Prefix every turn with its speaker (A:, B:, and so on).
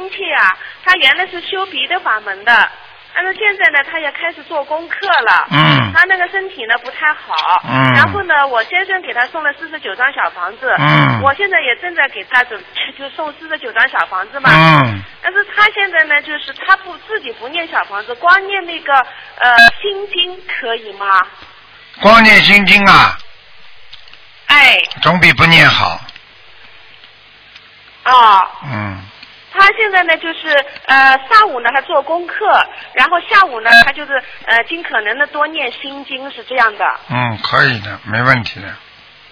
A: 亲戚啊，他原来是修别的法门的，但是现在呢，他也开始做功课了。他那个身体呢不太好。然后呢，我先生给他送了49张小房子。我现在也正在给他就送49张小房子嘛。但是他现在呢，就是他自己不念小房子，光念那个心经可以吗？
B: 光念心经啊？
A: 哎。
B: 总比不念好。
A: 哦。他现在呢，就是上午呢他做功课，然后下午呢他就是尽可能的多念心经，是这样的。
B: 可以的，没问题的。